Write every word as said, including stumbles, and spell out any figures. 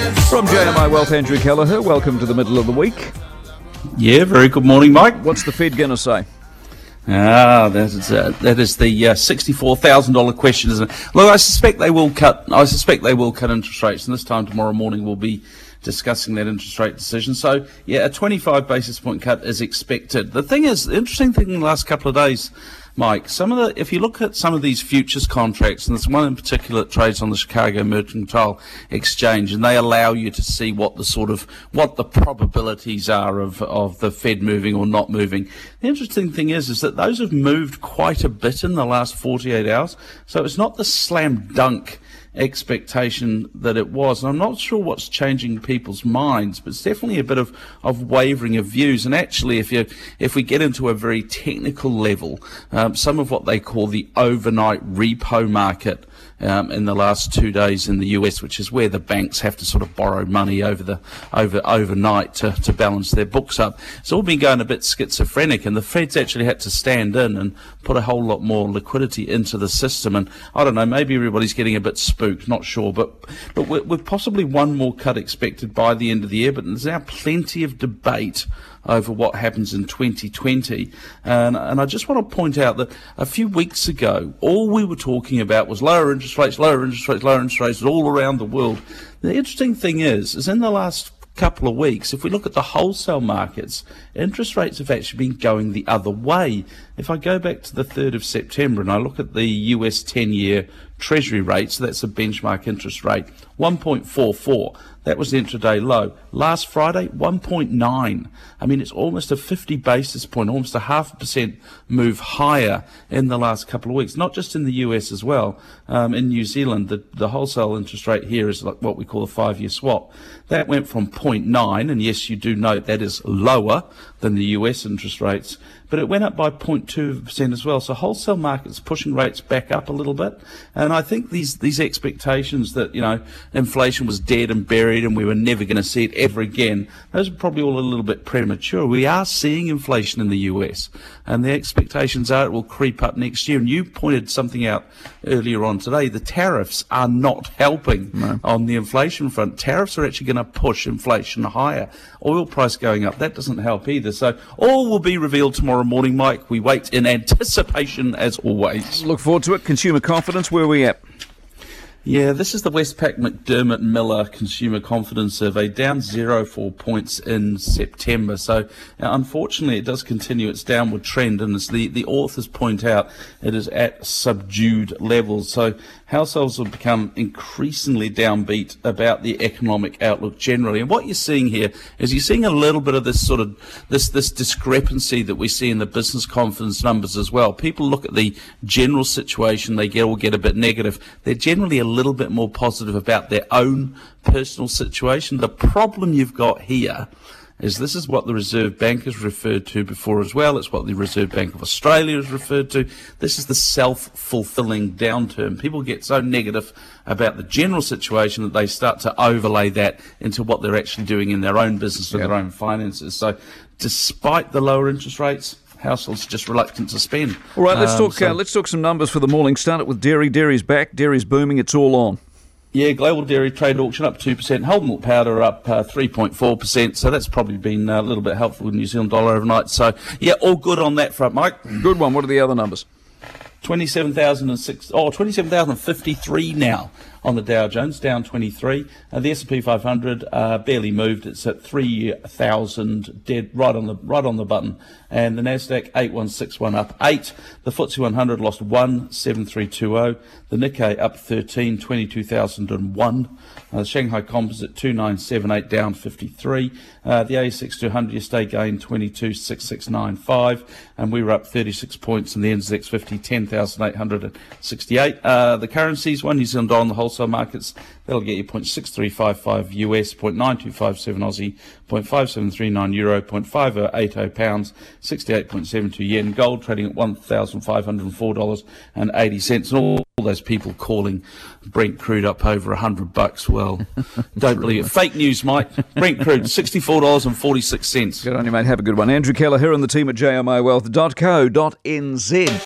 From J M I Wealth, Andrew Kelleher, welcome to the middle of the week. Yeah, very good morning, Mike. What's the Fed going to say? Ah, that is uh, that is the uh, sixty-four thousand dollar question, isn't it? Look, I suspect they will cut. I suspect they will cut interest rates, and this time tomorrow morning we'll be discussing that interest rate decision. So, yeah, a twenty-five basis point cut is expected. The thing is, the interesting thing in the last couple of days, Mike, some of the, if you look at some of these futures contracts, and there's one in particular that trades on the Chicago Mercantile Exchange, and they allow you to see what the sort of, what the probabilities are of, of the Fed moving or not moving. The interesting thing is, is that those have moved quite a bit in the last forty-eight hours. So it's not the slam dunk expectation that it was, and I'm not sure what's changing people's minds, but it's definitely a bit of, of wavering of views. And actually, if you if we get into a very technical level, um, some of what they call the overnight repo market um, in the last two days in the U S, which is where the banks have to sort of borrow money over the over overnight to, to balance their books up, it's all been going a bit schizophrenic, and the Fed's actually had to stand in and put a whole lot more liquidity into the system. And I don't know, maybe everybody's getting a bit spooked, not sure, but but with possibly one more cut expected by the end of the year. But there's now plenty of debate over what happens in twenty twenty, and, and I just want to point out that a few weeks ago all we were talking about was lower interest rates, lower interest rates, lower interest rates all around the world. The interesting thing is, is in the last couple of weeks, if we look at the wholesale markets, interest rates have actually been going the other way. If I go back to the third of September and I look at the U S ten-year Treasury rate, so that's a benchmark interest rate, one point four four. That was the intraday low. Last Friday, one point nine. I mean, it's almost a fifty basis point, almost a half a percent move higher in the last couple of weeks. Not just in the U S as well. Um, in New Zealand, the, the wholesale interest rate here is like what we call a five-year swap. That went from zero point nine, and yes, you do note that is lower than the U S interest rates, but it went up by zero point two percent as well. So wholesale markets pushing rates back up a little bit. And I think these, these expectations that, you know, inflation was dead and buried and we were never going to see it ever again, those are probably all a little bit premature. We are seeing inflation in the U S, and the expectations are it will creep up next year. And you pointed something out earlier on today. The tariffs are not helping no. on the inflation front. Tariffs are actually going to push inflation higher. Oil price going up, that doesn't help either. So all will be revealed tomorrow morning, Mike. We wait in anticipation as always. Look forward to it. Consumer confidence, where are we at? Yeah, this is the Westpac McDermott Miller Consumer Confidence Survey, down zero point four points in September. So, uh, unfortunately, it does continue its downward trend, and as the, the authors point out, it is at subdued levels. So, households have become increasingly downbeat about the economic outlook generally. And what you're seeing here is you're seeing a little bit of this sort of this this discrepancy that we see in the business confidence numbers as well. People look at the general situation, they get all get a bit negative. They're generally a little bit more positive about their own personal situation. The problem you've got here is this is what the Reserve Bank has referred to before as well. It's what the Reserve Bank of Australia has referred to. This is the self-fulfilling downturn. People get so negative about the general situation that they start to overlay that into what they're actually doing in their own business or yep. their own finances. So despite the lower interest rates, households are just reluctant to spend. All right, let's um, talk. so Uh, let's talk some numbers for the morning. Start it with dairy. Dairy's back. Dairy's booming. It's all on. Yeah, global dairy trade auction up two percent. Whole milk powder up uh, three point four percent. So that's probably been uh, a little bit helpful with New Zealand dollar overnight. So yeah, all good on that front, Mike. Good one. What are the other numbers? twenty-seven thousand six, oh, twenty-seven thousand fifty-three now on the Dow Jones, down twenty-three. Uh, the S and P five hundred uh, barely moved. It's at three thousand, dead right on the right on the button. And the Nasdaq eight one six one up eight. The F T S E one hundred lost one seven three two zero. The Nikkei up thirteen, twenty-two thousand one. Uh, the Shanghai Composite two nine seven eight down fifty-three. Uh, the A S X two hundred yesterday gained twenty-two six six nine five, and we were up thirty-six points in the N Z X fifty, ten thousand eight hundred sixty-eight. Uh, the currencies, one New Zealand dollar on the wholesale markets, that'll get you zero point six three five five U S, zero point nine two five seven Aussie, zero point five seven three nine euro, zero point five eight zero pounds, sixty-eight point seven two yen. Gold trading at one thousand five hundred four dollars and eighty cents. And all, all those people calling Brent crude up over one hundred bucks, well, don't believe it. Fake news, Mike. Brent crude, sixty-four dollars and forty-six cents. Good on you, mate. Have a good one. Andrew Kelleher and the team at J M I Wealth dot co dot N Z.